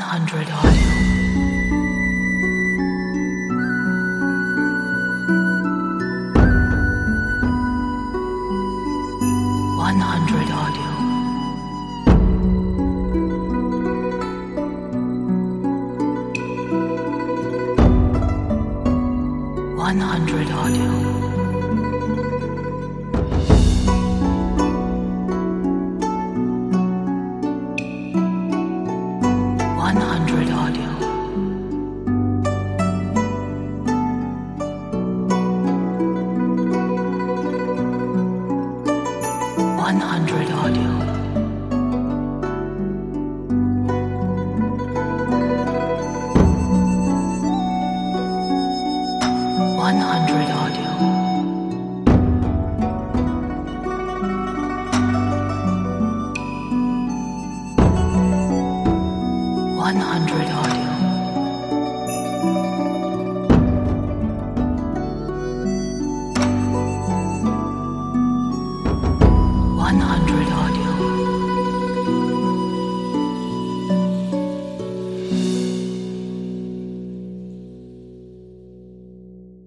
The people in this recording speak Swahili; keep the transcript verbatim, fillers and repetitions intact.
hundred audio. one hundred audio. one hundred audio. one hundred audio. one hundred audio. one hundred audio. one hundred audio. one hundred